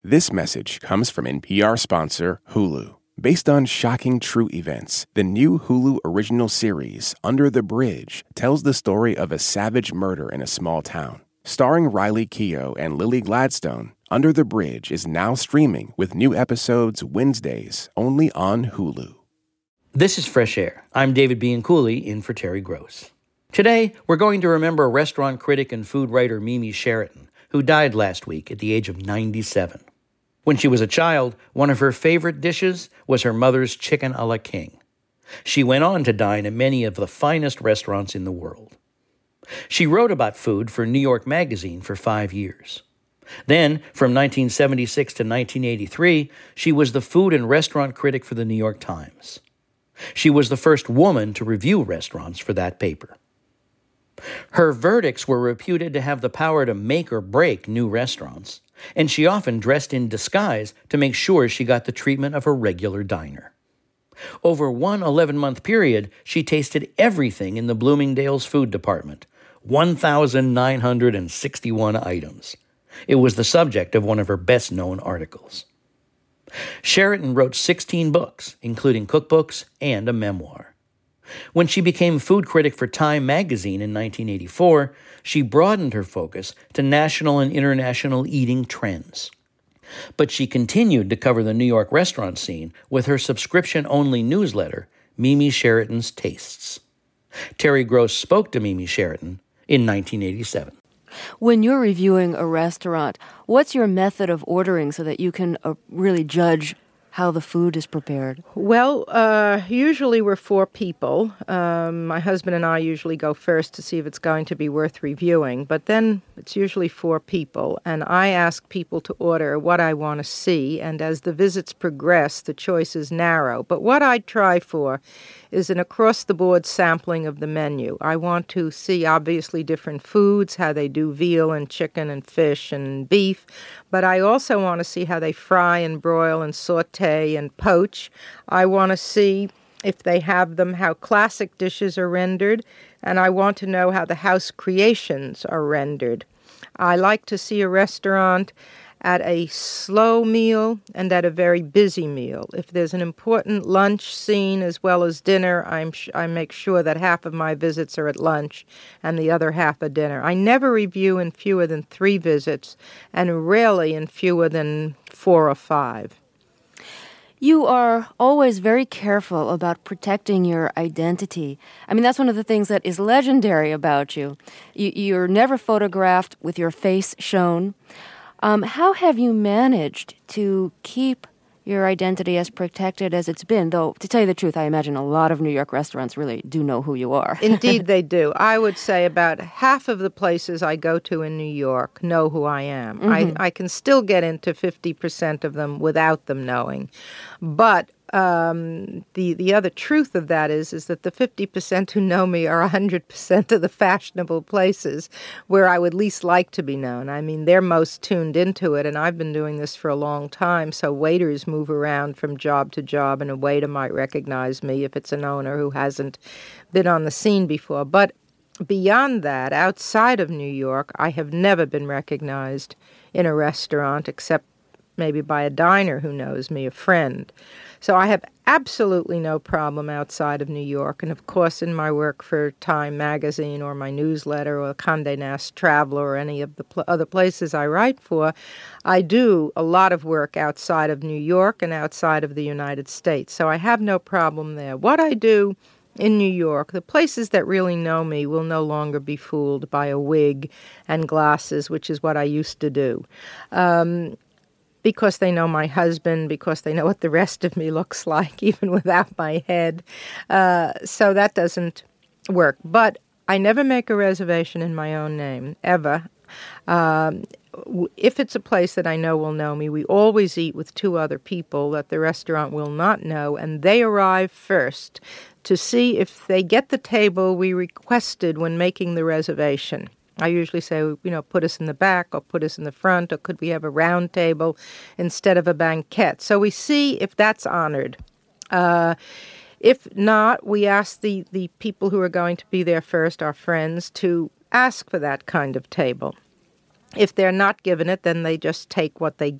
This message comes from NPR sponsor Hulu. Based on shocking true events, the new Hulu original series, Under the Bridge, tells the story of a savage murder in a small town. Starring Riley Keough and Lily Gladstone, Under the Bridge is now streaming with new episodes Wednesdays only on Hulu. This is Fresh Air. I'm David Bianculli in for Terry Gross. Today, we're going to remember restaurant critic and food writer Mimi Sheraton, who died last week at the age of 97. When she was a child, one of her favorite dishes was her mother's chicken a la king. She went on to dine at many of the finest restaurants in the world. She wrote about food for New York Magazine for 5 years. Then, from 1976 to 1983, she was the food and restaurant critic for the New York Times. She was the first woman to review restaurants for that paper. Her verdicts were reputed to have the power to make or break new restaurants, and she often dressed in disguise to make sure she got the treatment of a regular diner. Over one 11-month period, she tasted everything in the Bloomingdale's food department, 1,961 items. It was the subject of one of her best-known articles. Sheraton wrote 16 books, including cookbooks and a memoir. When she became food critic for Time magazine in 1984, she broadened her focus to national and international eating trends. But she continued to cover the New York restaurant scene with her subscription-only newsletter, Mimi Sheraton's Tastes. Terry Gross spoke to Mimi Sheraton in 1987. When you're reviewing a restaurant, what's your method of ordering so that you can really judge how the food is prepared? Well, usually we're 4 people. My husband and I usually go first to see if it's going to be worth reviewing, but then it's usually 4 people, and I ask people to order what I want to see, and as the visits progress, the choice is narrow. But what I try for is an across-the-board sampling of the menu. I want to see, obviously, different foods, how they do veal and chicken and fish and beef, but I also want to see how they fry and broil and saute and poach. I want to see, if they have them, how classic dishes are rendered, and I want to know how the house creations are rendered. I like to see a restaurant at a slow meal and at a very busy meal. If there's an important lunch scene as well as dinner, I make sure that half of my visits are at lunch and the other half at dinner. I never review in fewer than 3 visits and rarely in fewer than 4 or 5. You are always very careful about protecting your identity. I mean, that's one of the things that is legendary about you. You're never photographed with your face shown. How have you managed to keep your identity as protected as it's been? Though, to tell you the truth, I imagine a lot of New York restaurants really do know who you are. Indeed, they do. I would say about half of the places I go to in New York know who I am. Mm-hmm. I can still get into 50% of them without them knowing. But the other truth of that is that the 50% who know me are 100% of the fashionable places where I would least like to be known. I mean, they're most tuned into it, and I've been doing this for a long time, so waiters move around from job to job, and a waiter might recognize me if it's an owner who hasn't been on the scene before. But beyond that, outside of New York, I have never been recognized in a restaurant except maybe by a diner who knows me, a friend. So I have absolutely no problem outside of New York. And of course, in my work for Time magazine or my newsletter or Condé Nast Traveler or any of the other places I write for, I do a lot of work outside of New York and outside of the United States. So I have no problem there. What I do in New York, the places that really know me will no longer be fooled by a wig and glasses, which is what I used to do. Because they know my husband, because they know what the rest of me looks like, even without my head. So that doesn't work. But I never make a reservation in my own name, ever. If it's a place that I know will know me, we always eat with 2 other people that the restaurant will not know, and they arrive first to see if they get the table we requested when making the reservation. I usually say, put us in the back or put us in the front, or could we have a round table instead of a banquette? So we see if that's honored. If not, we ask the people who are going to be there first, our friends, to ask for that kind of table. If they're not given it, then they just take what they get.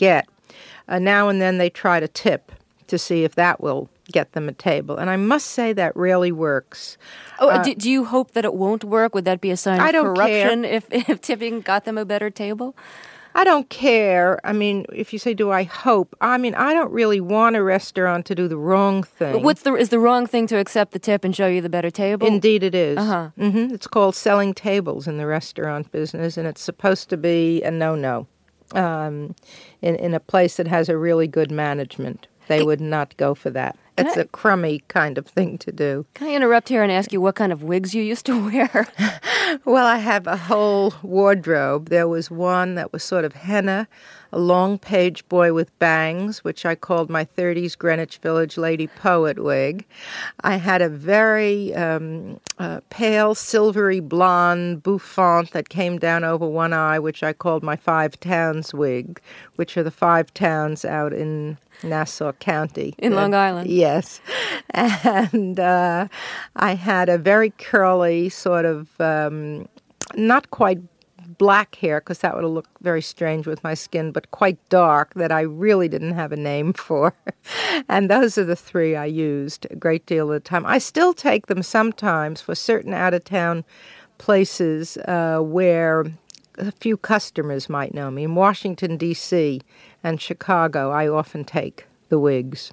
Now and then they try to tip to see if that will get them a table. And I must say that rarely works. Oh, do you hope that it won't work? Would that be a sign of corruption if tipping got them a better table? I don't care. I mean, if you say, do I hope? I mean, I don't really want a restaurant to do the wrong thing. Is the wrong thing to accept the tip and show you the better table? Indeed it is. Uh-huh. It's called selling tables in the restaurant business, and it's supposed to be a no-no. In a place that has a really good management, they would not go for that. It's a crummy kind of thing to do. Can I interrupt here and ask you what kind of wigs you used to wear? Well, I have a whole wardrobe. There was one that was sort of henna, a long page boy with bangs, which I called my 30s Greenwich Village Lady Poet wig. I had a very pale, silvery blonde bouffant that came down over one eye, which I called my Five Towns wig, which are the 5 towns out in Nassau County. In Long Island. Yes. And I had a very curly sort of, not quite black hair, because that would have looked very strange with my skin, but quite dark, that I really didn't have a name for. And those are the 3 I used a great deal of the time. I still take them sometimes for certain out-of-town places where a few customers might know me. In Washington, D.C. and Chicago, I often take the wigs.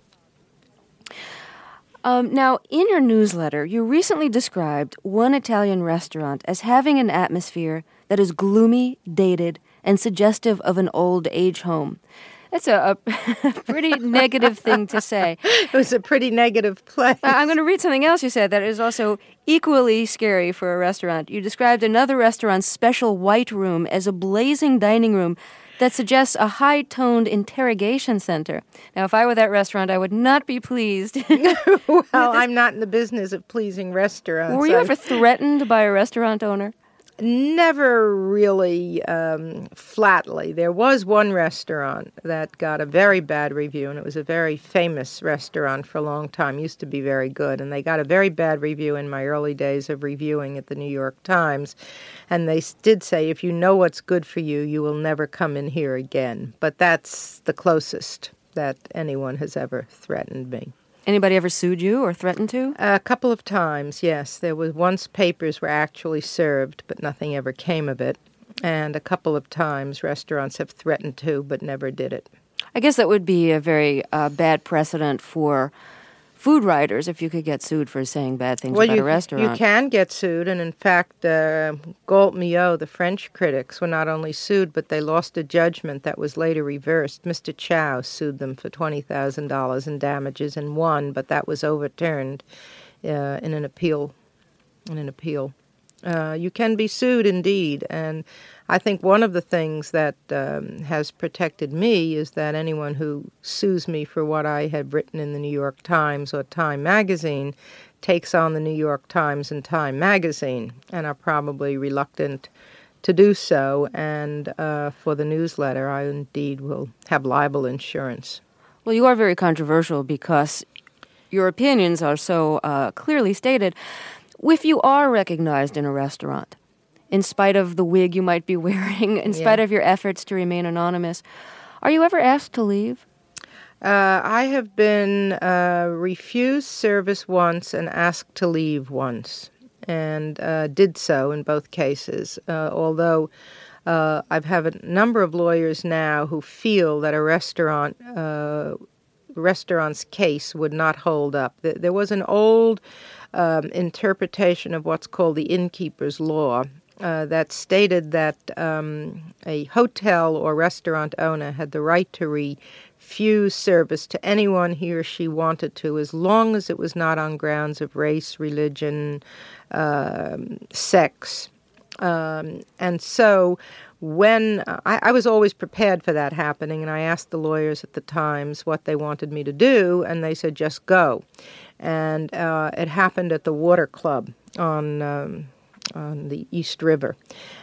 Now, in your newsletter, you recently described one Italian restaurant as having an atmosphere that is gloomy, dated, and suggestive of an old age home. That's a pretty negative thing to say. It was a pretty negative place. I'm going to read something else you said that is also equally scary for a restaurant. You described another restaurant's special white room as a blazing dining room that suggests a high-toned interrogation center. Now, if I were that restaurant, I would not be pleased. Well, I'm not in the business of pleasing restaurants. Were you ever threatened by a restaurant owner? Never really flatly. There was one restaurant that got a very bad review, and it was a very famous restaurant for a long time. Used to be very good, and they got a very bad review in my early days of reviewing at the New York Times. And they did say, if you know what's good for you, you will never come in here again. But that's the closest that anyone has ever threatened me. Anybody ever sued you or threatened to? A couple of times, yes. There was once papers were actually served, but nothing ever came of it. And a couple of times restaurants have threatened to, but never did it. I guess that would be a very bad precedent for food writers if you could get sued for saying bad things about a restaurant. You can get sued, and in fact, Gault Millau, the French critics, were not only sued, but they lost a judgment that was later reversed. Mr. Chow sued them for $20,000 in damages and won, but that was overturned in an appeal. You can be sued indeed, and I think one of the things that has protected me is that anyone who sues me for what I have written in the New York Times or Time Magazine takes on the New York Times and Time Magazine and are probably reluctant to do so. And for the newsletter, I indeed will have libel insurance. Well, you are very controversial because your opinions are so clearly stated. If you are recognized in a restaurant, in spite of the wig you might be wearing, in spite of your efforts to remain anonymous, are you ever asked to leave? I have been refused service once and asked to leave once, and did so in both cases, although I've have a number of lawyers now who feel that a restaurant's case would not hold up. There was an old interpretation of what's called the innkeeper's law that stated that a hotel or restaurant owner had the right to refuse service to anyone he or she wanted to, as long as it was not on grounds of race, religion, sex. And so when I was always prepared for that happening, and I asked the lawyers at the Times what they wanted me to do, and they said, just go. And it happened at the Water Club on the East River.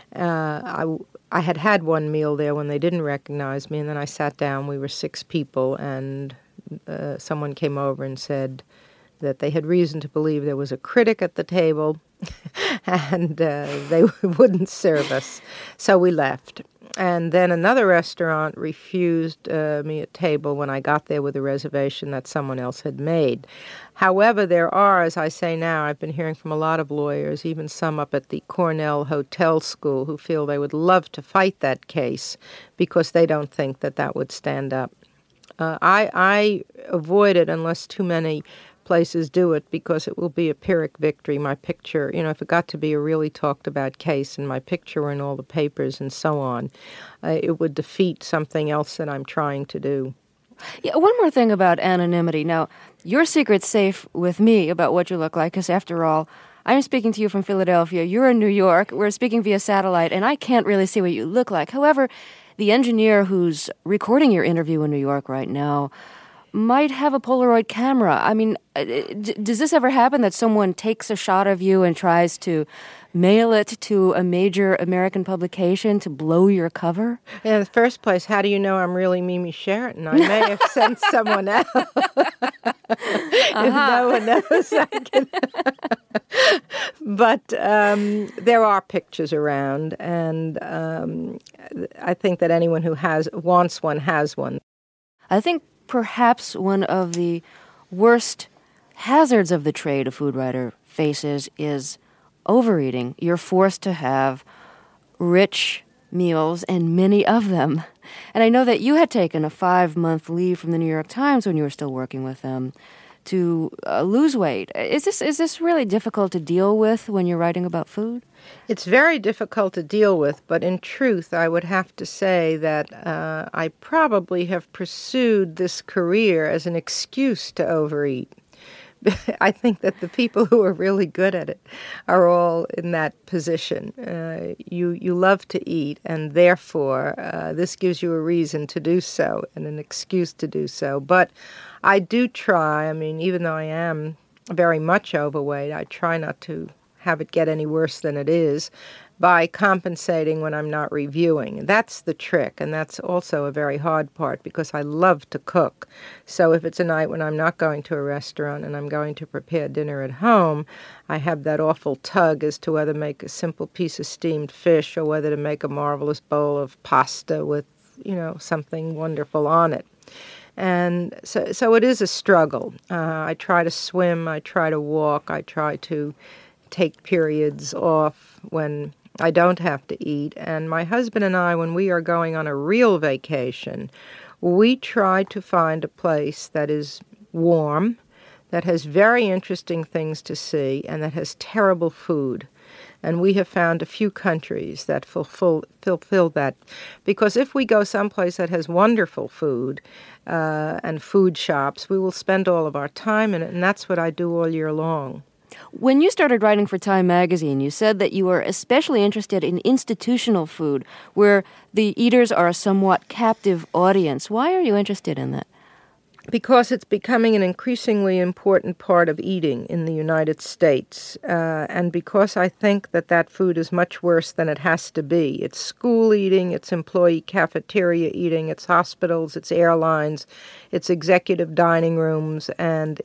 I had one meal there when they didn't recognize me, and then I sat down. We were 6 people, and someone came over and said that they had reason to believe there was a critic at the table, and they wouldn't serve us. So we left. And then another restaurant refused me a table when I got there with a reservation that someone else had made. However, there are, as I say now, I've been hearing from a lot of lawyers, even some up at the Cornell Hotel School, who feel they would love to fight that case because they don't think that that would stand up. I avoid it unless too many places do it because it will be a Pyrrhic victory. My picture, if it got to be a really talked about case and my picture were in all the papers and so on, it would defeat something else that I'm trying to do. Yeah, one more thing about anonymity. Now, your secret's safe with me about what you look like, because after all, I'm speaking to you from Philadelphia. You're in New York. We're speaking via satellite, and I can't really see what you look like. However, the engineer who's recording your interview in New York right now might have a Polaroid camera. I mean, does this ever happen that someone takes a shot of you and tries to mail it to a major American publication to blow your cover? In the first place, how do you know I'm really Mimi Sheraton? I may have sent someone else. If no one knows, I can. But there are pictures around, and I think that anyone who wants one has one. I think perhaps one of the worst hazards of the trade a food writer faces is overeating. You're forced to have rich meals and many of them. And I know that you had taken a 5-month leave from the New York Times when you were still working with them to lose weight. Is this really difficult to deal with when you're writing about food? It's very difficult to deal with, but in truth, I would have to say that I probably have pursued this career as an excuse to overeat. I think that the people who are really good at it are all in that position. You love to eat, and therefore this gives you a reason to do so and an excuse to do so. But I do try, even though I am very much overweight, I try not to have it get any worse than it is by compensating when I'm not reviewing. That's the trick, and that's also a very hard part because I love to cook. So if it's a night when I'm not going to a restaurant and I'm going to prepare dinner at home, I have that awful tug as to whether to make a simple piece of steamed fish or whether to make a marvelous bowl of pasta with, something wonderful on it. And so it is a struggle. I try to swim, I try to walk, I try to take periods off when I don't have to eat. And my husband and I, when we are going on a real vacation, we try to find a place that is warm, that has very interesting things to see, and that has terrible food. And we have found a few countries that fulfill that. Because if we go someplace that has wonderful food and food shops, we will spend all of our time in it, and that's what I do all year long. When you started writing for Time magazine, you said that you were especially interested in institutional food, where the eaters are a somewhat captive audience. Why are you interested in that? Because it's becoming an increasingly important part of eating in the United States, and because I think that food is much worse than it has to be. It's school eating, it's employee cafeteria eating, it's hospitals, it's airlines, it's executive dining rooms, and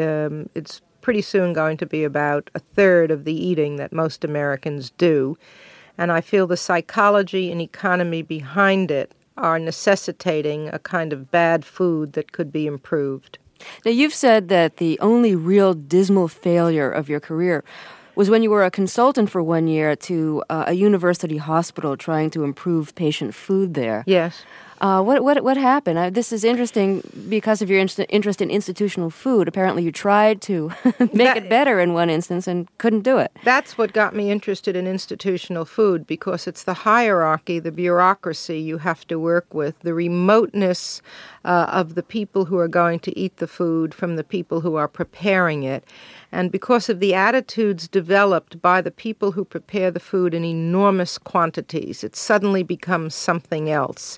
it's pretty soon going to be about a third of the eating that most Americans do. And I feel the psychology and economy behind it are necessitating a kind of bad food that could be improved. Now, you've said that the only real dismal failure of your career was when you were a consultant for 1 year to a university hospital trying to improve patient food there. Yes. What happened? This is interesting because of your interest in institutional food. Apparently you tried to make it better in one instance and couldn't do it. That's what got me interested in institutional food, because it's the hierarchy, the bureaucracy you have to work with, the remoteness of the people who are going to eat the food from the people who are preparing it. And because of the attitudes developed by the people who prepare the food in enormous quantities, it suddenly becomes something else.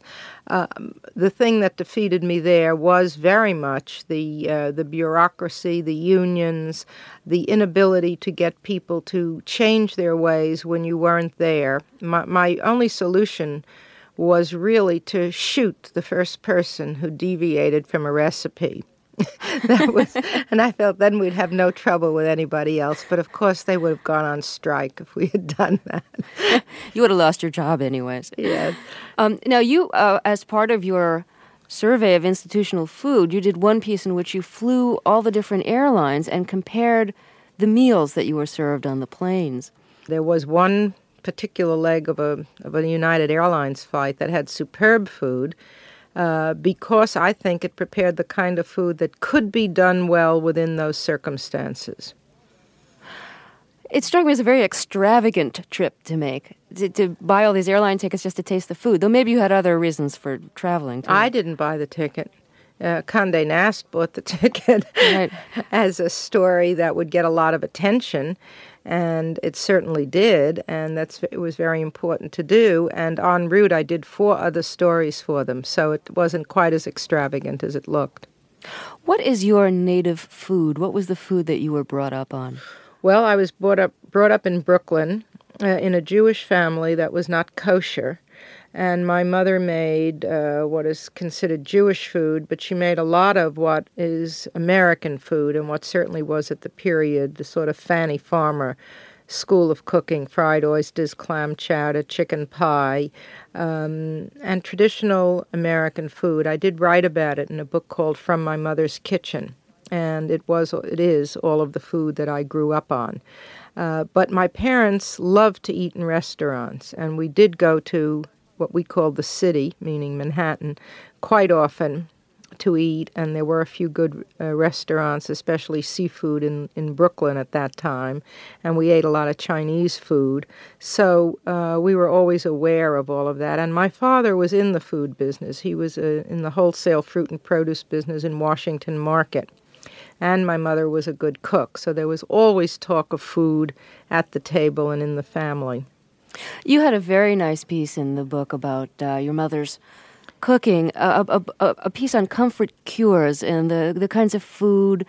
The thing that defeated me there was very much the bureaucracy, the unions, the inability to get people to change their ways when you weren't there. My only solution was really to shoot the first person who deviated from a recipe. That was, and I felt then we'd have no trouble with anybody else. But of course, they would have gone on strike if we had done that. You would have lost your job anyways. Yes. Now, you, as part of your survey of institutional food, you did one piece in which you flew all the different airlines and compared the meals that you were served on the planes. There was one particular leg of a United Airlines flight that had superb food. Because I think it prepared the kind of food that could be done well within those circumstances. It struck me as a very extravagant trip to make, to buy all these airline tickets just to taste the food, though maybe you had other reasons for traveling, too. I didn't buy the ticket. Condé Nast bought the ticket Right. as a story that would get a lot of attention, and it certainly did, and it was very important to do. And en route, I did 4 other stories for them, so it wasn't quite as extravagant as it looked. What is your native food? What was the food that you were brought up on? Well, I was brought up in Brooklyn in a Jewish family that was not kosher. And my mother made what is considered Jewish food, but she made a lot of what is American food and what certainly was at the period the sort of Fanny Farmer school of cooking: fried oysters, clam chowder, chicken pie, and traditional American food. I did write about it in a book called From My Mother's Kitchen, and it is all of the food that I grew up on. But my parents loved to eat in restaurants, and we did go to what we called the city, meaning Manhattan, quite often to eat, and there were a few good restaurants, especially seafood in Brooklyn at that time, and we ate a lot of Chinese food. So we were always aware of all of that. And my father was in the food business. He was in the wholesale fruit and produce business in Washington Market. And my mother was a good cook, so there was always talk of food at the table and in the family. You had a very nice piece in the book about your mother's cooking, a piece on comfort cures and the kinds of food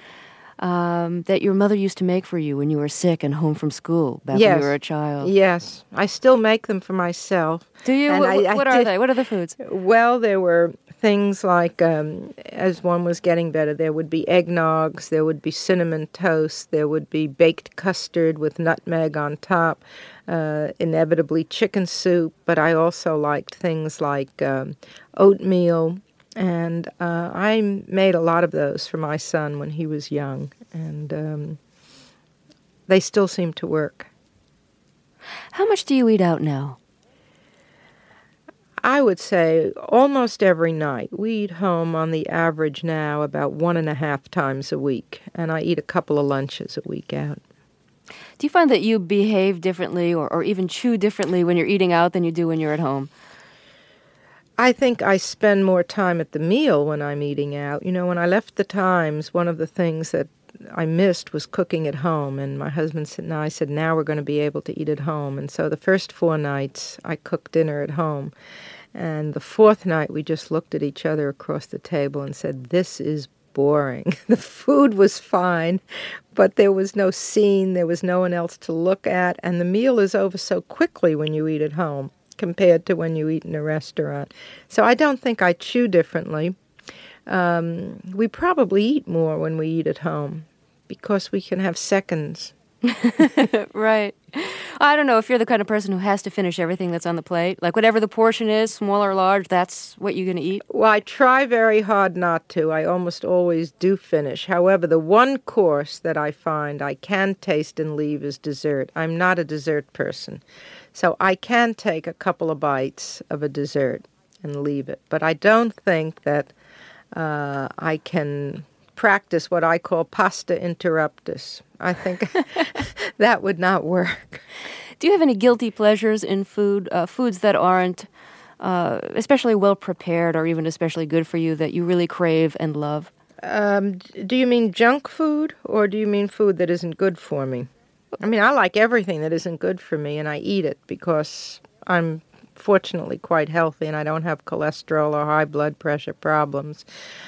that your mother used to make for you when you were sick and home from school back when you were a child. Yes, I still make them for myself. Do you? What are they? What are the foods? Well, there were things like, as one was getting better, there would be eggnogs, there would be cinnamon toast, there would be baked custard with nutmeg on top, inevitably chicken soup, but I also liked things like oatmeal, and I made a lot of those for my son when he was young, and they still seem to work. How much do you eat out now? I would say almost every night. We eat home on the average now about 1.5 times a week, and I eat a couple of lunches a week out. Do you find that you behave differently or even chew differently when you're eating out than you do when you're at home? I think I spend more time at the meal when I'm eating out. You know, when I left the Times, one of the things that I missed was cooking at home, and my husband and I said, now we're going to be able to eat at home. And so the first 4 nights, I cooked dinner at home. And the 4th night, we just looked at each other across the table and said, this is boring. The food was fine, but there was no scene, there was no one else to look at, and the meal is over so quickly when you eat at home compared to when you eat in a restaurant. So I don't think I chew differently. We probably eat more when we eat at home because we can have seconds. Right. I don't know if you're the kind of person who has to finish everything that's on the plate. Like whatever the portion is, small or large, that's what you're going to eat. Well, I try very hard not to. I almost always do finish. However, the one course that I find I can taste and leave is dessert. I'm not a dessert person. So I can take a couple of bites of a dessert and leave it. But I don't think that I can practice what I call pasta interruptus. I think that would not work. Do you have any guilty pleasures in food, foods that aren't especially well prepared or even especially good for you that you really crave and love? Do you mean junk food or do you mean food that isn't good for me? I mean, I like everything that isn't good for me and I eat it because I'm fortunately quite healthy and I don't have cholesterol or high blood pressure problems.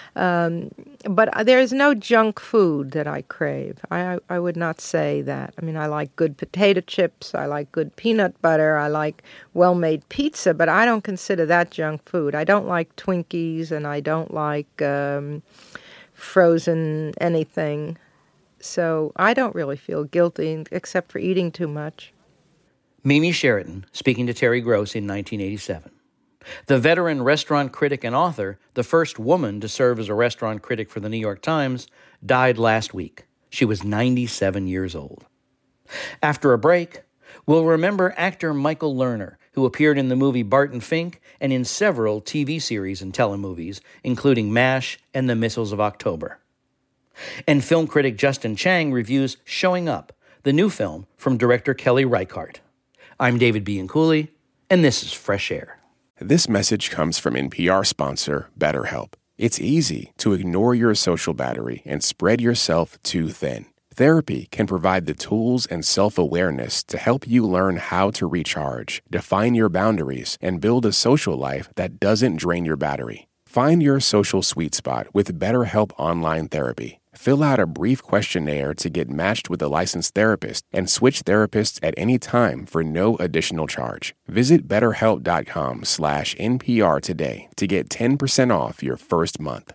But there's no junk food that I crave. I would not say that. I mean, I like good potato chips. I like good peanut butter. I like well-made pizza, but I don't consider that junk food. I don't like Twinkies and I don't like frozen anything. So I don't really feel guilty except for eating too much. Mimi Sheraton, speaking to Terry Gross in 1987. The veteran restaurant critic and author, the first woman to serve as a restaurant critic for the New York Times, died last week. She was 97 years old. After a break, we'll remember actor Michael Lerner, who appeared in the movie Barton Fink and in several TV series and telemovies, including MASH and The Missiles of October. And film critic Justin Chang reviews Showing Up, the new film from director Kelly Reichardt. I'm David Bianculli, and this is Fresh Air. This message comes from NPR sponsor BetterHelp. It's easy to ignore your social battery and spread yourself too thin. Therapy can provide the tools and self-awareness to help you learn how to recharge, define your boundaries, and build a social life that doesn't drain your battery. Find your social sweet spot with BetterHelp Online Therapy. Fill out a brief questionnaire to get matched with a licensed therapist and switch therapists at any time for no additional charge. Visit BetterHelp.com/NPR today to get 10% off your first month.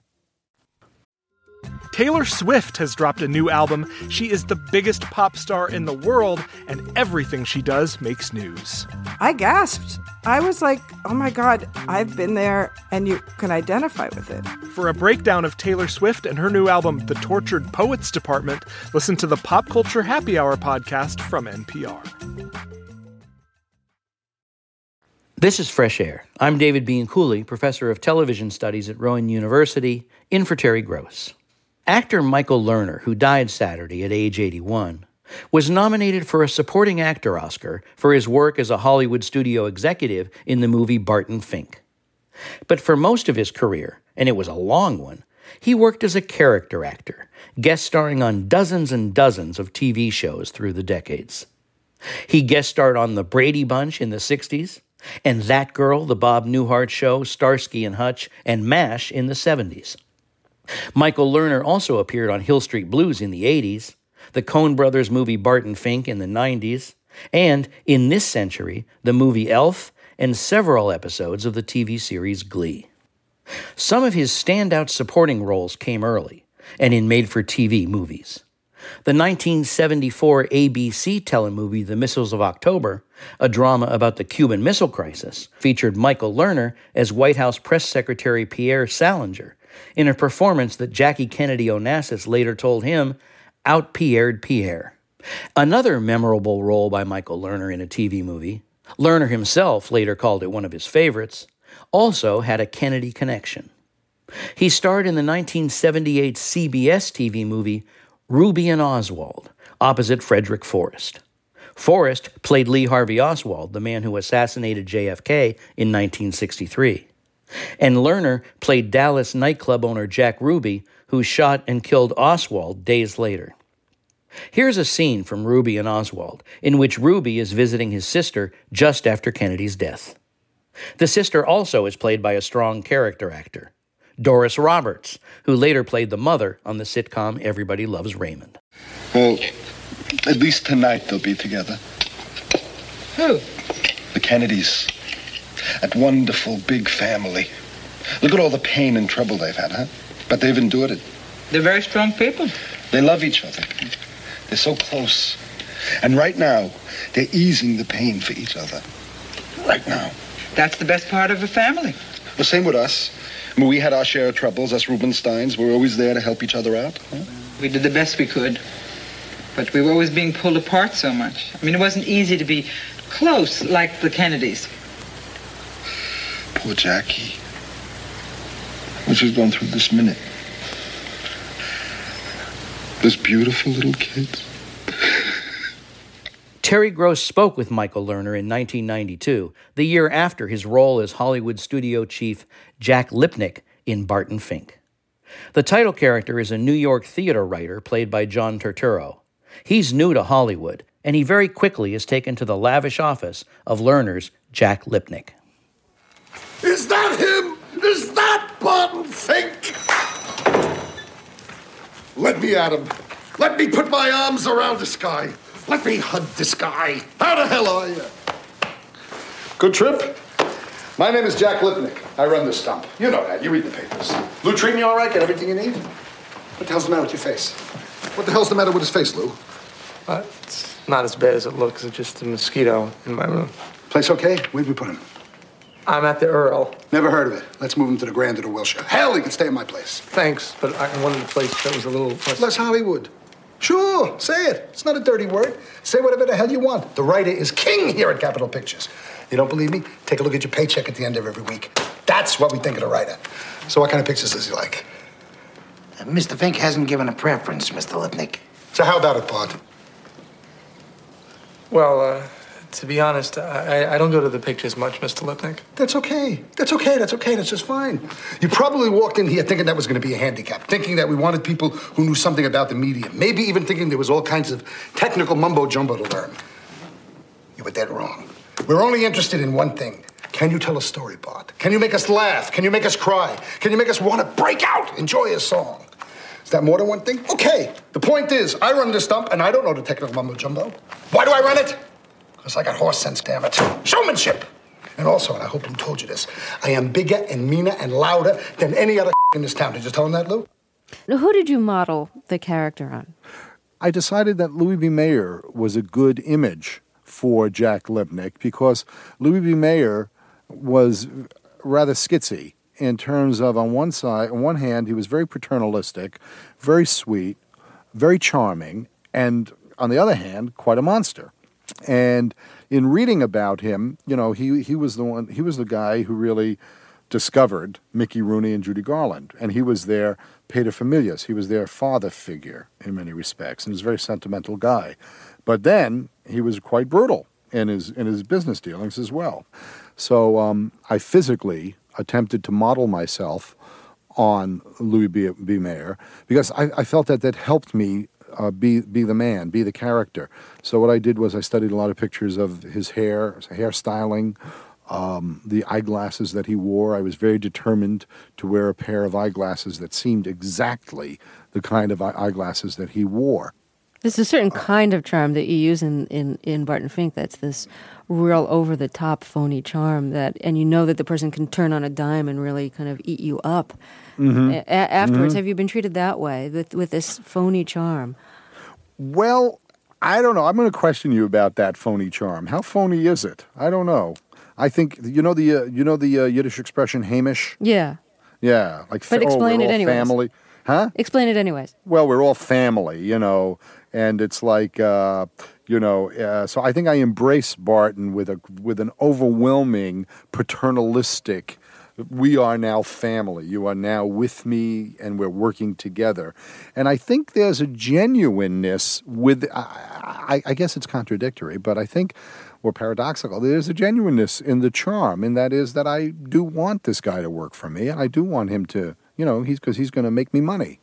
Taylor Swift has dropped a new album. She is the biggest pop star in the world, and everything she does makes news. I gasped. I was like, oh my God, I've been there, and you can identify with it. For a breakdown of Taylor Swift and her new album, The Tortured Poets Department, listen to the Pop Culture Happy Hour podcast from NPR. This is Fresh Air. I'm David Bianculli, professor of television studies at Rowan University, in for Terry Gross. Actor Michael Lerner, who died Saturday at age 81, was nominated for a Supporting Actor Oscar for his work as a Hollywood studio executive in the movie Barton Fink. But for most of his career, and it was a long one, he worked as a character actor, guest starring on dozens and dozens of TV shows through the decades. He guest starred on The Brady Bunch in the 60s, and That Girl, The Bob Newhart Show, Starsky and Hutch, and MASH in the 70s. Michael Lerner also appeared on Hill Street Blues in the 80s, the Coen Brothers movie Barton Fink in the 90s, and, in this century, the movie Elf and several episodes of the TV series Glee. Some of his standout supporting roles came early, and in made-for-TV movies. The 1974 ABC telemovie The Missiles of October, a drama about the Cuban Missile Crisis, featured Michael Lerner as White House Press Secretary Pierre Salinger, in a performance that Jackie Kennedy Onassis later told him out-Pierre'd Pierre. Another memorable role by Michael Lerner in a TV movie, Lerner himself later called it one of his favorites, also had a Kennedy connection. He starred in the 1978 CBS TV movie Ruby and Oswald, opposite Frederick Forrest. Forrest played Lee Harvey Oswald, the man who assassinated JFK in 1963. And Lerner played Dallas nightclub owner Jack Ruby, who shot and killed Oswald days later. Here's a scene from Ruby and Oswald, in which Ruby is visiting his sister just after Kennedy's death. The sister also is played by a strong character actor, Doris Roberts, who later played the mother on the sitcom Everybody Loves Raymond. Well, at least tonight they'll be together. Who? The Kennedys. That wonderful big family. Look at all the pain and trouble they've had, huh? But they've endured it. They're very strong people. They love each other. They're so close. And right now, they're easing the pain for each other. Right now. That's the best part of a family. The same with us. I mean, we had our share of troubles, us Rubensteins. We were always there to help each other out. Huh? We did the best we could. But we were always being pulled apart so much. I mean, it wasn't easy to be close like the Kennedys. Poor Jackie. What she's going through this minute. Those beautiful little kids. Terry Gross spoke with Michael Lerner in 1992, the year after his role as Hollywood studio chief Jack Lipnick in Barton Fink. The title character is a New York theater writer played by John Turturro. He's new to Hollywood, and he very quickly is taken to the lavish office of Lerner's Jack Lipnick. Is that him? Is that Barton Fink? Let me at him. Let me put my arms around this guy. Let me hug this guy. How the hell are you? Good trip? My name is Jack Lipnick. I run this dump. You know that. You read the papers. Lou treat me all right? Get everything you need? What the hell's the matter with your face? What the hell's the matter with his face, Lou? It's not as bad as it looks. It's just a mosquito in my room. Place okay? Where'd we put him? I'm at the Earl. Never heard of it. Let's move him to the Grand or the Wilshire. Hell, he can stay in my place. Thanks, but I wanted a place that was a little less Hollywood. Sure, say it. It's not a dirty word. Say whatever the hell you want. The writer is king here at Capitol Pictures. You don't believe me? Take a look at your paycheck at the end of every week. That's what we think of the writer. So what kind of pictures does he like? Mr. Fink hasn't given a preference, Mr. Lipnick. So how about it, Bart? Well, to be honest, I don't go to the pictures much, Mr. Lipnick. That's okay. That's just fine. You probably walked in here thinking that was going to be a handicap, thinking that we wanted people who knew something about the medium, maybe even thinking there was all kinds of technical mumbo-jumbo to learn. You were dead wrong. We're only interested in one thing. Can you tell a story, Bart? Can you make us laugh? Can you make us cry? Can you make us want to break out, enjoy a song? Is that more than one thing? Okay. The point is, I run this stump, and I don't know the technical mumbo-jumbo. Why do I run it? Because I got horse sense, damn it. Showmanship. And also, and I hope Lou told you this, I am bigger and meaner and louder than any other in this town. Did you tell him that, Lou? Now, who did you model the character on? I decided that Louis B. Mayer was a good image for Jack Lipnick because Louis B. Mayer was rather skitsy in terms of, on one hand, he was very paternalistic, very sweet, very charming, and on the other hand, quite a monster. And in reading about him, you know, he was the guy who really discovered Mickey Rooney and Judy Garland, and he was their paterfamilias. He was their father figure in many respects, and he was a very sentimental guy. But then he was quite brutal in his business dealings as well. So I physically attempted to model myself on Louis B. Mayer because I felt that helped me be the man, be the character. So what I did was I studied a lot of pictures of his hairstyling, the eyeglasses that he wore. I was very determined to wear a pair of eyeglasses that seemed exactly the kind of eyeglasses that he wore. There's a certain kind of charm that you use in Barton Fink that's this real over-the-top phony charm and you know that the person can turn on a dime and really kind of eat you up afterwards. Have you been treated that way with this phony charm? Well, I don't know. I'm going to question you about that phony charm. How phony is it? I don't know. I think you know the Yiddish expression "Hamish." Yeah. Yeah, like but explain we're it all anyways. Family, huh? Explain it anyways. Well, we're all family, you know, and it's like so I think I embrace Barton with an overwhelming paternalistic. We are now family. You are now with me, and we're working together. And I think there's a genuineness with. I guess it's contradictory, but I think, or paradoxical, there's a genuineness in the charm, and that is that I do want this guy to work for me, and I do want him to, because he's going to make me money,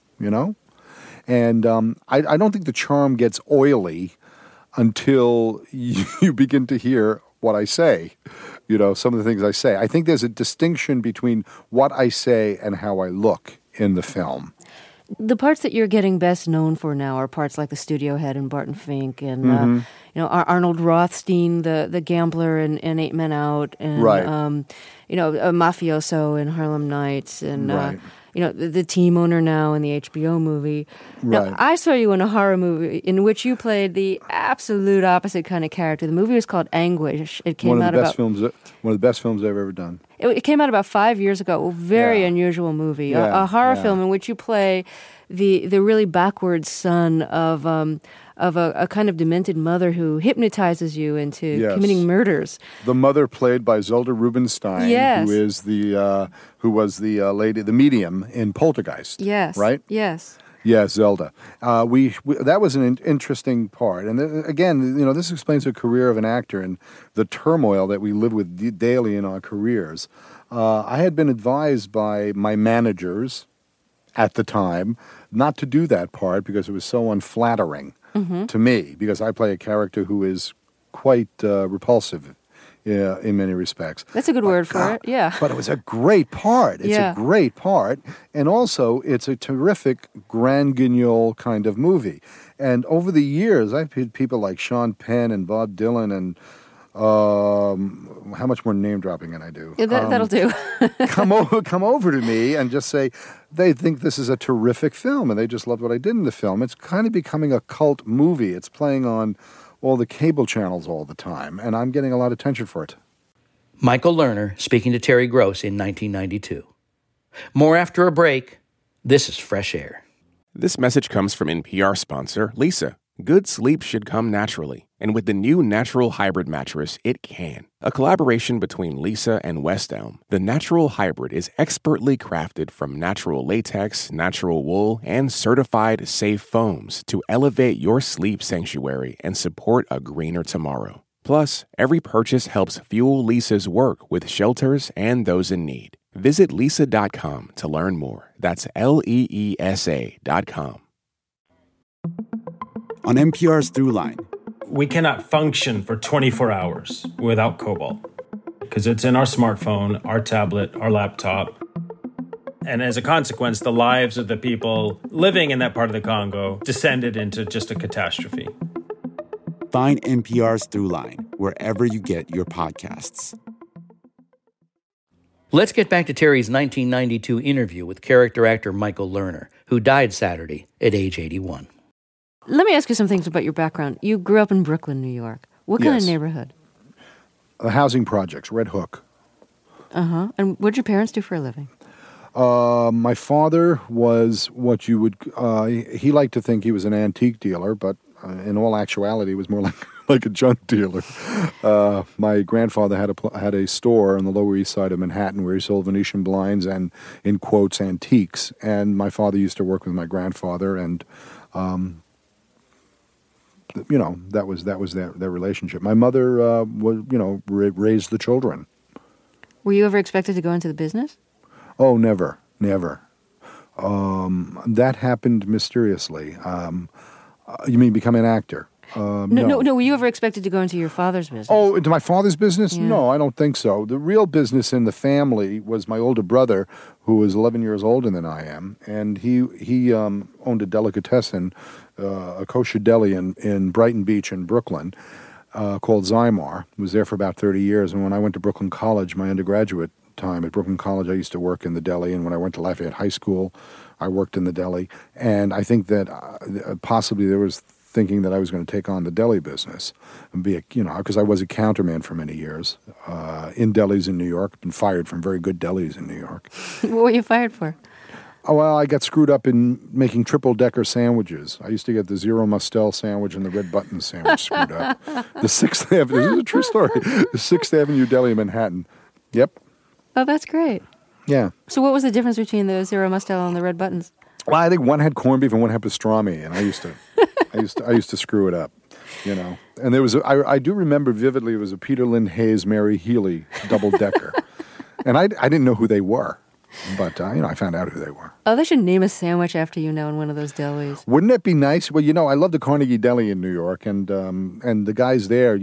And I don't think the charm gets oily until you begin to hear what I say, some of the things I say. I think there's a distinction between what I say and how I look in the film. The parts that you're getting best known for now are parts like the studio head in Barton Fink and, Arnold Rothstein, the gambler in 8 Men Out, and, right. A mafioso in Harlem Nights, and, right. The team owner now in the HBO movie. Right. Now, I saw you in a horror movie in which you played the absolute opposite kind of character. The movie was called Anguish. It came out about one of the best films I've ever done. It came out about 5 years ago. A very unusual movie. Yeah. A horror film in which you play the really backwards son of a kind of demented mother who hypnotizes you into committing murders. The mother played by Zelda Rubinstein, yes. who was the lady, the medium in Poltergeist. Yes. Right? Yes. Yes, Zelda. We that was an interesting part. And again, this explains the career of an actor and the turmoil that we live with daily in our careers. I had been advised by my managers at the time not to do that part because it was so unflattering to me, because I play a character who is quite repulsive in many respects. That's a good word for it, yeah. But it was a great part. It's a great part. And also, it's a terrific Grand Guignol kind of movie. And over the years, I've had people like Sean Penn and Bob Dylan and how much more name dropping can I do? Yeah, that'll do. come over to me and just say they think this is a terrific film and they just loved what I did in the film. It's kind of becoming a cult movie. It's playing on all the cable channels all the time, and I'm getting a lot of attention for it. Michael Lerner speaking to Terry Gross in 1992. More after a break. This is Fresh Air. This message comes from NPR sponsor Leesa. Good sleep should come naturally, and with the new Natural Hybrid mattress, it can. A collaboration between Leesa and West Elm, the Natural Hybrid is expertly crafted from natural latex, natural wool, and certified safe foams to elevate your sleep sanctuary and support a greener tomorrow. Plus, every purchase helps fuel Leesa's work with shelters and those in need. Visit Leesa.com to learn more. That's LEESA.com. On NPR's Throughline. We cannot function for 24 hours without cobalt because it's in our smartphone, our tablet, our laptop. And as a consequence, the lives of the people living in that part of the Congo descended into just a catastrophe. Find NPR's Throughline wherever you get your podcasts. Let's get back to Terry's 1992 interview with character actor Michael Lerner, who died Saturday at age 81. Let me ask you some things about your background. You grew up in Brooklyn, New York. What kind of neighborhood? Housing projects, Red Hook. Uh-huh. And what did your parents do for a living? My father was what you would... he liked to think he was an antique dealer, but in all actuality, he was more like a junk dealer. My grandfather had a store on the Lower East Side of Manhattan where he sold Venetian blinds and, in quotes, antiques. And my father used to work with my grandfather, and... that was their relationship. My mother raised the children. Were you ever expected to go into the business? Oh, never. That happened mysteriously. You mean become an actor? No. Were you ever expected to go into your father's business? Oh, into my father's business? Yeah. No, I don't think so. The real business in the family was my older brother, who was 11 years older than I am, and he owned a delicatessen, a kosher deli in Brighton Beach in Brooklyn, called Zymar. Was there for about 30 years, and when I went to Brooklyn College, my undergraduate time at Brooklyn College, I used to work in the deli, and when I went to Lafayette High School, I worked in the deli, and I think that possibly there was thinking that I was going to take on the deli business and be because I was a counterman for many years in delis in New York. Been fired from very good delis in New York. What were you fired for? Oh, well, I got screwed up in making triple-decker sandwiches. I used to get the Zero Mustel sandwich and the Red Button sandwich screwed up. The 6th Avenue, this is a true story, the 6th Avenue Deli in Manhattan. Yep. Oh, that's great. Yeah. So what was the difference between the Zero Mustel and the Red Buttons? Well, I think one had corned beef and one had pastrami, and I used to screw it up, And there was I do remember vividly it was a Peter Lynn Hayes, Mary Healy double-decker, and I didn't know who they were, but I found out who they were. Oh, they should name a sandwich after you now in one of those delis. Wouldn't it be nice? Well, I love the Carnegie Deli in New York, and the guys there,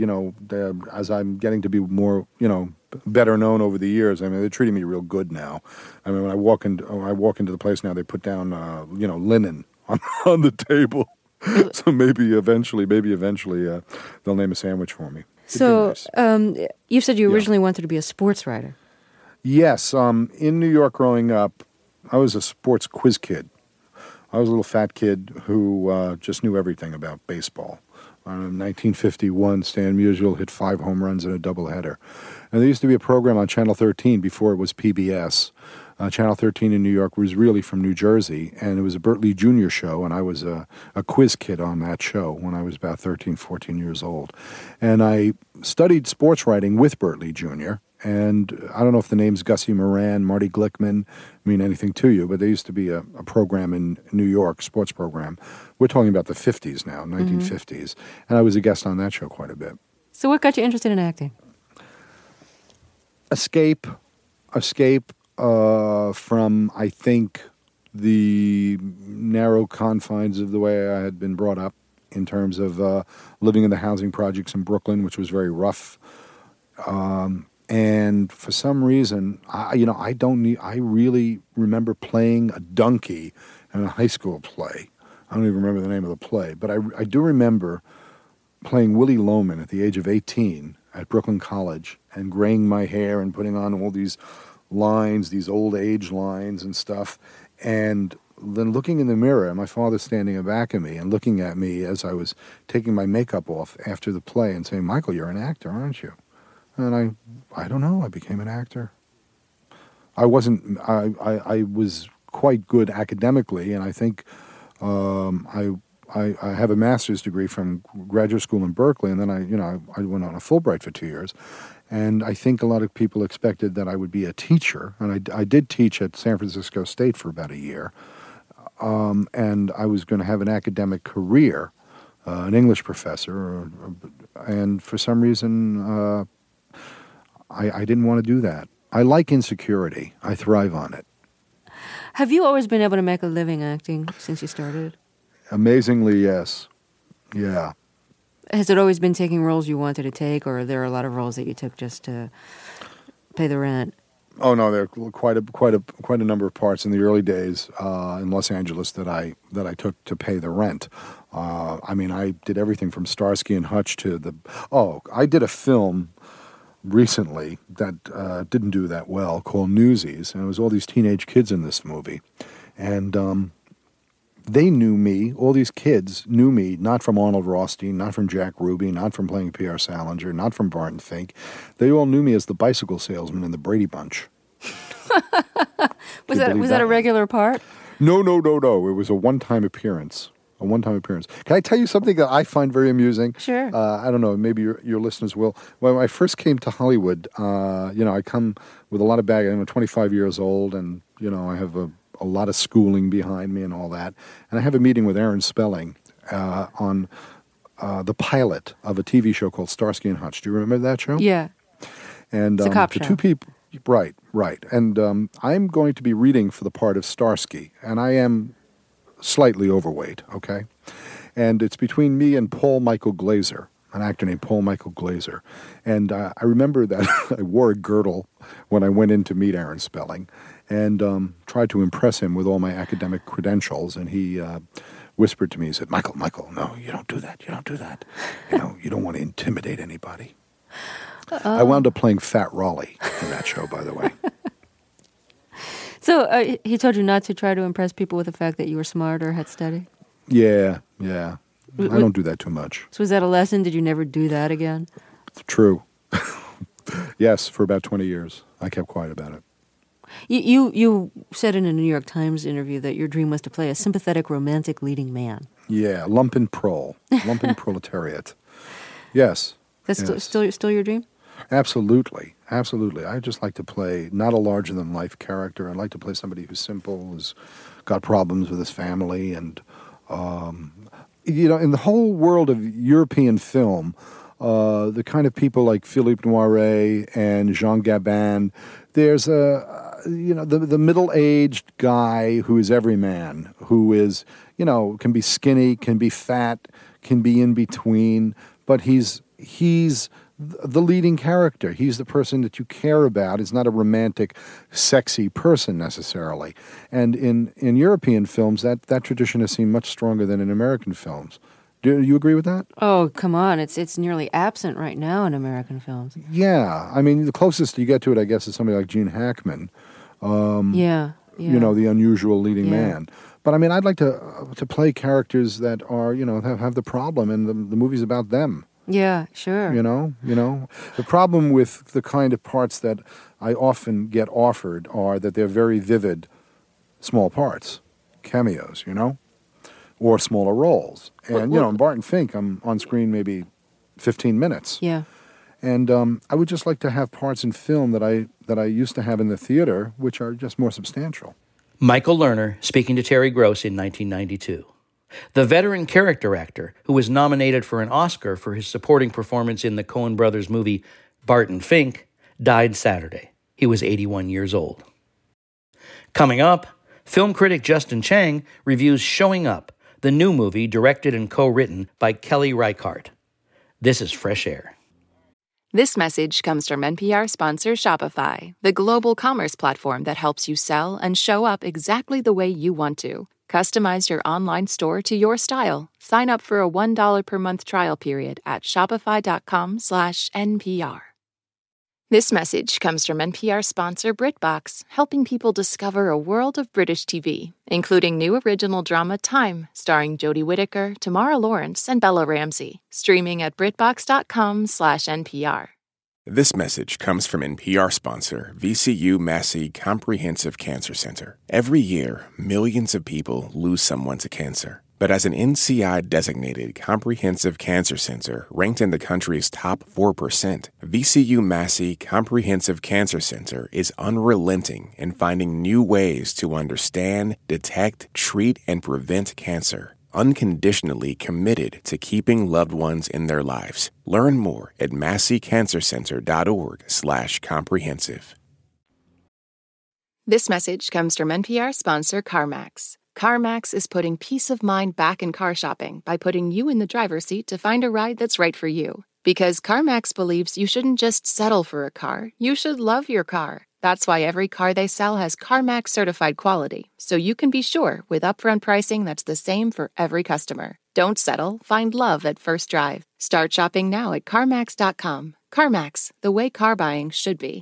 as I'm getting to be more, better known over the years. I mean, they're treating me real good now. I mean, when I walk into the place now, they put down, linen on the table. So maybe eventually, they'll name a sandwich for me. So, you said you originally wanted to be a sports writer. Yes. In New York growing up, I was a sports quiz kid. I was a little fat kid who just knew everything about baseball. In 1951, Stan Musial hit 5 home runs in a doubleheader. And there used to be a program on Channel 13 before it was PBS. Channel 13 in New York was really from New Jersey, and it was a Burt Lee Jr. show, and I was a quiz kid on that show when I was about 13, 14 years old. And I studied sports writing with Burt Lee Jr., and I don't know if the names Gussie Moran, Marty Glickman mean anything to you, but there used to be a program in New York, sports program. We're talking about the 50s now, 1950s, and I was a guest on that show quite a bit. So what got you interested in acting? Escape from, I think, the narrow confines of the way I had been brought up in terms of living in the housing projects in Brooklyn, which was very rough. And for some reason, I really remember playing a donkey in a high school play. I don't even remember the name of the play, but I do remember playing Willie Loman at the age of 18 at Brooklyn College and graying my hair and putting on all these lines, these old age lines and stuff, and then looking in the mirror, and my father standing back of me and looking at me as I was taking my makeup off after the play and saying, "Michael, you're an actor, aren't you?" And I don't know, I became an actor. I was quite good academically, and I think I have a master's degree from graduate school in Berkeley, and then I went on a Fulbright for 2 years. And I think a lot of people expected that I would be a teacher, and I did teach at San Francisco State for about a year. And I was going to have an academic career, an English professor, and for some reason I didn't want to do that. I like insecurity. I thrive on it. Have you always been able to make a living acting since you started? Amazingly, yes. Yeah. Has it always been taking roles you wanted to take, or are there a lot of roles that you took just to pay the rent? Oh no, there are quite a number of parts in the early days in Los Angeles that I took to pay the rent. I mean, I did everything from Starsky and Hutch to I did a film recently that didn't do that well called Newsies, and it was all these teenage kids in this movie, and they knew me. All these kids knew me, not from Arnold Rothstein, not from Jack Ruby, not from playing P.R. Salinger, not from Barton Fink. They all knew me as the bicycle salesman in the Brady Bunch. Was that a regular part? No. It was a one-time appearance. Can I tell you something that I find very amusing? Sure. I don't know, maybe your listeners will. When I first came to Hollywood, I come with a lot of baggage. I'm 25 years old, and, I have a lot of schooling behind me and all that. And I have a meeting with Aaron Spelling on the pilot of a TV show called Starsky and Hutch. Do you remember that show? Yeah. And it's a cop show. Two people, right. And I'm going to be reading for the part of Starsky, and I am slightly overweight, okay? And it's between me and Paul Michael Glaser, an actor named Paul Michael Glaser. And I remember that I wore a girdle when I went in to meet Aaron Spelling, and tried to impress him with all my academic credentials, and he whispered to me, he said, Michael, no, you don't do that. You don't want to intimidate anybody. I wound up playing Fat Raleigh in that show, by the way. So he told you not to try to impress people with the fact that you were smart or had study? Yeah. I don't do that too much. So was that a lesson? Did you never do that again? True. Yes, for about 20 years. I kept quiet about it. You said in a New York Times interview that your dream was to play a sympathetic, romantic leading man. Yeah, lumpen proletariat. Yes. That's still your dream? Absolutely. I just like to play not a larger-than-life character. I like to play somebody who's simple, who's got problems with his family, and in the whole world of European film, the kind of people like Philippe Noiret and Jean Gabin, there's the middle-aged guy who is every man, who is, can be skinny, can be fat, can be in between, but he's the leading character. He's the person that you care about. He's not a romantic, sexy person necessarily. And in European films, that tradition has seemed much stronger than in American films. Do you agree with that? Oh, come on. It's nearly absent right now in American films. Yeah. I mean, the closest you get to it, I guess, is somebody like Gene Hackman. Yeah. The unusual leading man. But I mean, I'd like to play characters that are, have the problem, and the movie's about them. Yeah, sure. The problem with the kind of parts that I often get offered are that they're very vivid, small parts, cameos, or smaller roles. And, in Barton Fink, I'm on screen maybe 15 minutes. Yeah. And I would just like to have parts in film that I used to have in the theater, which are just more substantial. Michael Lerner speaking to Terry Gross in 1992. The veteran character actor, who was nominated for an Oscar for his supporting performance in the Coen brothers movie Barton Fink, died Saturday. He was 81 years old. Coming up, film critic Justin Chang reviews Showing Up, the new movie directed and co-written by Kelly Reichardt. This is Fresh Air. This message comes from NPR sponsor Shopify, the global commerce platform that helps you sell and show up exactly the way you want to. Customize your online store to your style. Sign up for a $1 per month trial period at shopify.com/NPR. This message comes from NPR sponsor BritBox, helping people discover a world of British TV, including new original drama Time, starring Jodie Whittaker, Tamara Lawrence, and Bella Ramsey, streaming at BritBox.com/NPR. This message comes from NPR sponsor VCU Massey Comprehensive Cancer Center. Every year, millions of people lose someone to cancer. But as an NCI-designated comprehensive cancer center ranked in the country's top 4%, VCU Massey Comprehensive Cancer Center is unrelenting in finding new ways to understand, detect, treat, and prevent cancer. Unconditionally committed to keeping loved ones in their lives. Learn more at masseycancercenter.org/comprehensive. This message comes from NPR sponsor CarMax. CarMax is putting peace of mind back in car shopping by putting you in the driver's seat to find a ride that's right for you. Because CarMax believes you shouldn't just settle for a car, you should love your car. That's why every car they sell has CarMax certified quality, so you can be sure with upfront pricing that's the same for every customer. Don't settle, find love at first drive. Start shopping now at CarMax.com. CarMax, the way car buying should be.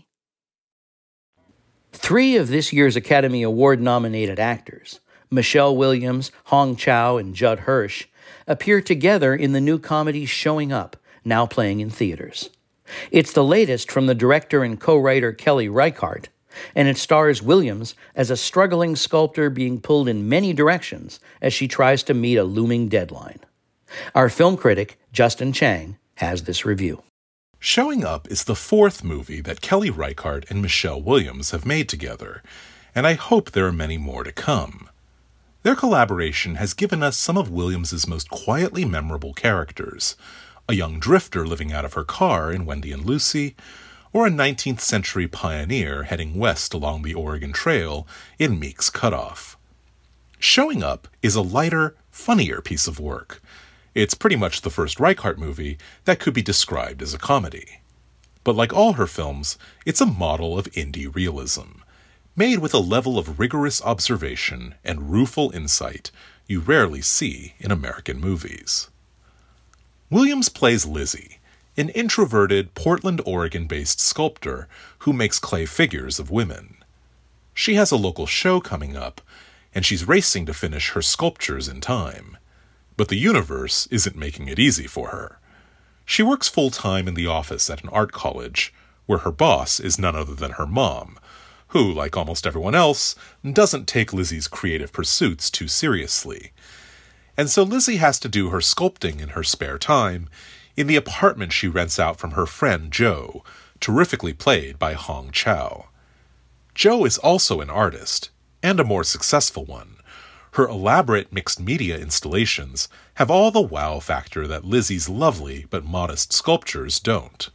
3 of this year's Academy Award-nominated actors, Michelle Williams, Hong Chow, and Judd Hirsch, appear together in the new comedy Showing Up, now playing in theaters. It's the latest from the director and co-writer Kelly Reichardt, and it stars Williams as a struggling sculptor being pulled in many directions as she tries to meet a looming deadline. Our film critic, Justin Chang, has this review. Showing Up is the 4th movie that Kelly Reichardt and Michelle Williams have made together, and I hope there are many more to come. Their collaboration has given us some of Williams's most quietly memorable characters, a young drifter living out of her car in Wendy and Lucy, or a 19th century pioneer heading west along the Oregon Trail in Meek's Cutoff. Showing Up is a lighter, funnier piece of work. It's pretty much the first Reichardt movie that could be described as a comedy. But like all her films, it's a model of indie realism, made with a level of rigorous observation and rueful insight you rarely see in American movies. Williams plays Lizzie, an introverted Portland, Oregon-based sculptor who makes clay figures of women. She has a local show coming up, and she's racing to finish her sculptures in time. But the universe isn't making it easy for her. She works full-time in the office at an art college, where her boss is none other than her mom, who, like almost everyone else, doesn't take Lizzie's creative pursuits too seriously. And so Lizzie has to do her sculpting in her spare time in the apartment she rents out from her friend Joe, terrifically played by Hong Chow. Joe is also an artist, and a more successful one. Her elaborate mixed-media installations have all the wow factor that Lizzie's lovely but modest sculptures don't.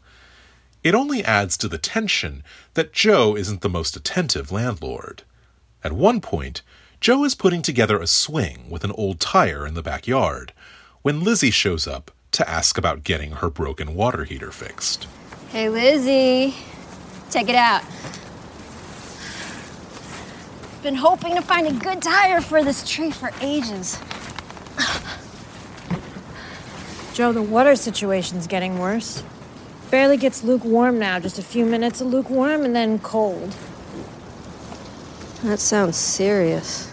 It only adds to the tension that Joe isn't the most attentive landlord. At one point, Joe is putting together a swing with an old tire in the backyard when Lizzie shows up to ask about getting her broken water heater fixed. Hey, Lizzie. Check it out. Been hoping to find a good tire for this tree for ages. Joe, the water situation's getting worse. Barely gets lukewarm now, just a few minutes of lukewarm and then cold. That sounds serious.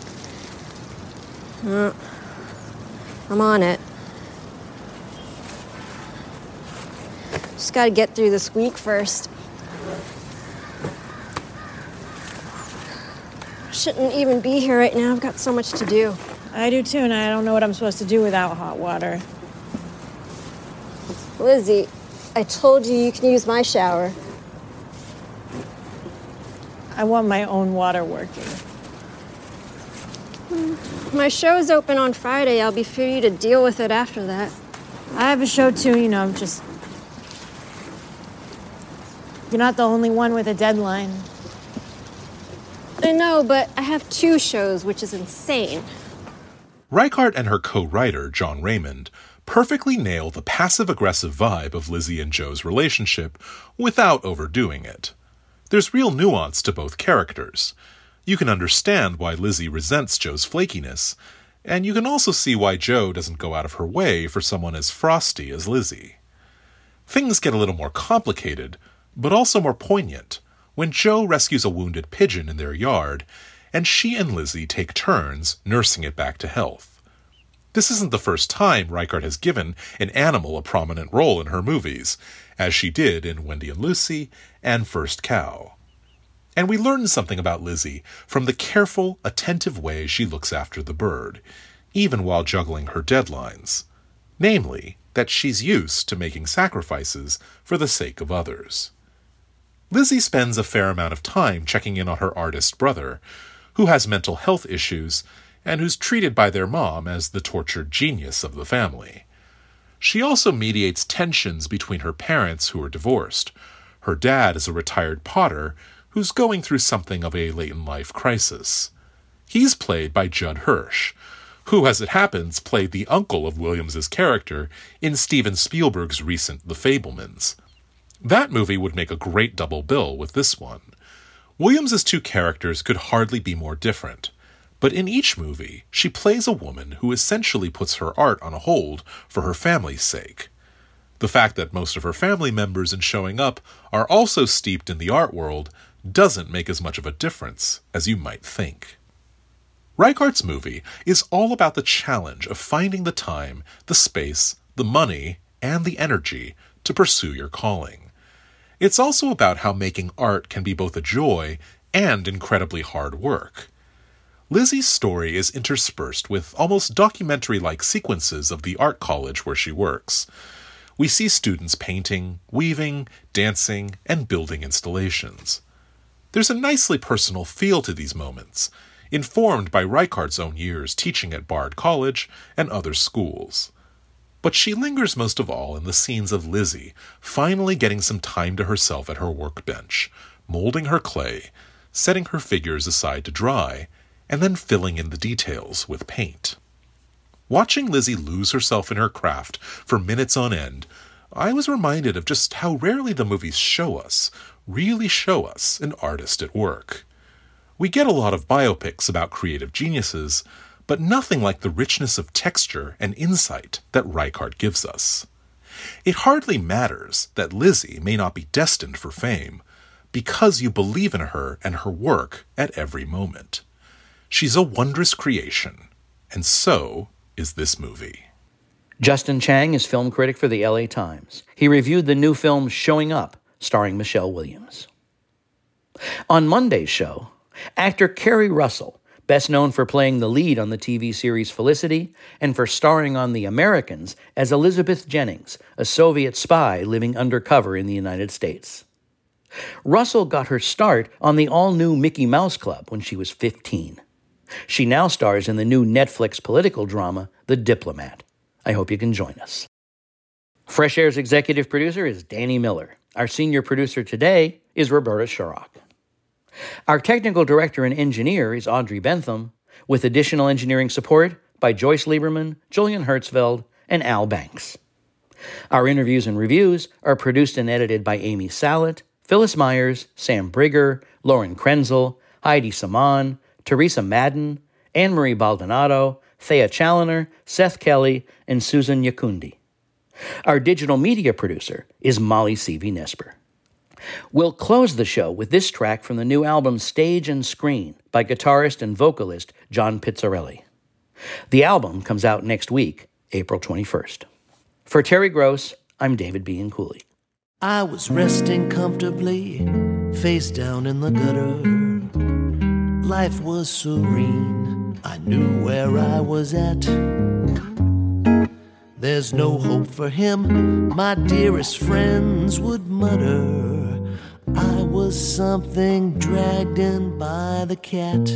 I'm on it. Just gotta get through this week first. Shouldn't even be here right now. I've got so much to do. I do too, and I don't know what I'm supposed to do without hot water. Lizzie, I told you can use my shower. I want my own water working. My show's open on Friday. I'll be free to deal with it after that. I have a show too, just... You're not the only one with a deadline. I know, but I have 2 shows, which is insane. Reichardt and her co-writer, John Raymond, perfectly nail the passive-aggressive vibe of Lizzie and Joe's relationship without overdoing it. There's real nuance to both characters. You can understand why Lizzie resents Joe's flakiness, and you can also see why Joe doesn't go out of her way for someone as frosty as Lizzie. Things get a little more complicated, but also more poignant, when Joe rescues a wounded pigeon in their yard, and she and Lizzie take turns nursing it back to health. This isn't the first time Reichardt has given an animal a prominent role in her movies, as she did in Wendy and Lucy and First Cow. And we learn something about Lizzie from the careful, attentive way she looks after the bird, even while juggling her deadlines. Namely, that she's used to making sacrifices for the sake of others. Lizzie spends a fair amount of time checking in on her artist brother, who has mental health issues and who's treated by their mom as the tortured genius of the family. She also mediates tensions between her parents who are divorced. Her dad is a retired potter who's going through something of a late-in-life crisis. He's played by Judd Hirsch, who, as it happens, played the uncle of Williams's character in Steven Spielberg's recent The Fabelmans. That movie would make a great double bill with this one. Williams's two characters could hardly be more different, but in each movie, she plays a woman who essentially puts her art on hold for her family's sake. The fact that most of her family members in Showing Up are also steeped in the art world doesn't make as much of a difference as you might think. Reichardt's movie is all about the challenge of finding the time, the space, the money, and the energy to pursue your calling. It's also about how making art can be both a joy and incredibly hard work. Lizzie's story is interspersed with almost documentary-like sequences of the art college where she works. We see students painting, weaving, dancing, and building installations. There's a nicely personal feel to these moments, informed by Reichardt's own years teaching at Bard College and other schools. But she lingers most of all in the scenes of Lizzie finally getting some time to herself at her workbench, molding her clay, setting her figures aside to dry, and then filling in the details with paint. Watching Lizzie lose herself in her craft for minutes on end, I was reminded of just how rarely the movies really show us, an artist at work. We get a lot of biopics about creative geniuses, but nothing like the richness of texture and insight that Reichardt gives us. It hardly matters that Lizzie may not be destined for fame, because you believe in her and her work at every moment. She's a wondrous creation, and so is this movie. Justin Chang is film critic for the LA Times. He reviewed the new film Showing Up, starring Michelle Williams. On Monday's show, actor Kerry Russell, best known for playing the lead on the TV series Felicity and for starring on The Americans as Elizabeth Jennings, a Soviet spy living undercover in the United States. Russell got her start on the all-new Mickey Mouse Club when she was 15. She now stars in the new Netflix political drama, The Diplomat. I hope you can join us. Fresh Air's executive producer is Danny Miller. Our senior producer today is Roberta Sharrock. Our technical director and engineer is Audrey Bentham, with additional engineering support by Joyce Lieberman, Julian Hertzfeld, and Al Banks. Our interviews and reviews are produced and edited by Amy Salet, Phyllis Myers, Sam Brigger, Lauren Krenzel, Heidi Saman, Teresa Madden, Anne-Marie Baldonado, Thea Challoner, Seth Kelly, and Susan Yakundi. Our digital media producer is Molly C.V. Nesper. We'll close the show with this track from the new album Stage and Screen by guitarist and vocalist John Pizzarelli. The album comes out next week, April 21st. For Terry Gross, I'm David B. Cooley. I was resting comfortably, face down in the gutter. Life was serene, I knew where I was at. There's no hope for him, my dearest friends would mutter. I was something dragged in by the cat.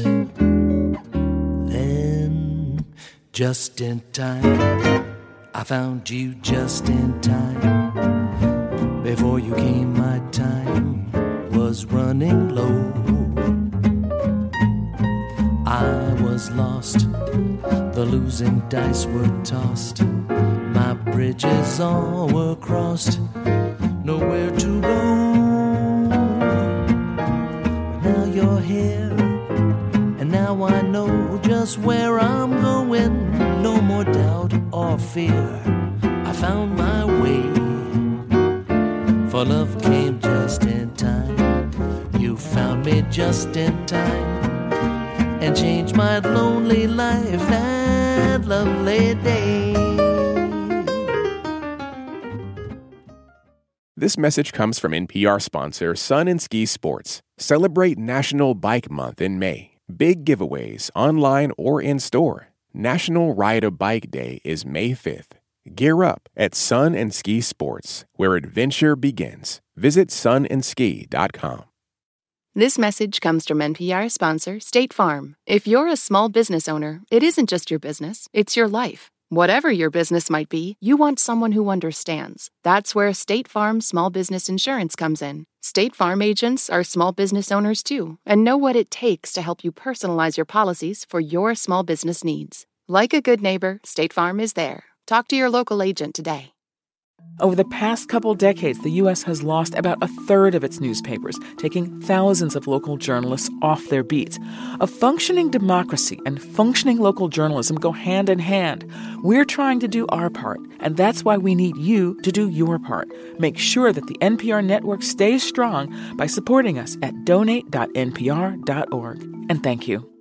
Then, just in time, I found you just in time. Before you came, my time was running low. I was lost, the losing dice were tossed, my bridges all were crossed, nowhere to go. But now you're here, and now I know just where I'm going. No more doubt or fear, I found my way. For love came just in time, you found me just in time, and changed my lonely life that lovely day. This message comes from NPR sponsor Sun & Ski Sports. Celebrate National Bike Month in May. Big giveaways online or in store. National Ride a Bike Day is May 5th. Gear up at Sun & Ski Sports, where adventure begins. Visit sunandski.com. This message comes from NPR sponsor State Farm. If you're a small business owner, it isn't just your business, it's your life. Whatever your business might be, you want someone who understands. That's where State Farm Small Business Insurance comes in. State Farm agents are small business owners too, and know what it takes to help you personalize your policies for your small business needs. Like a good neighbor, State Farm is there. Talk to your local agent today. Over the past couple decades, the U.S. has lost about a third of its newspapers, taking thousands of local journalists off their beats. A functioning democracy and functioning local journalism go hand in hand. We're trying to do our part, and that's why we need you to do your part. Make sure that the NPR network stays strong by supporting us at donate.npr.org. And thank you.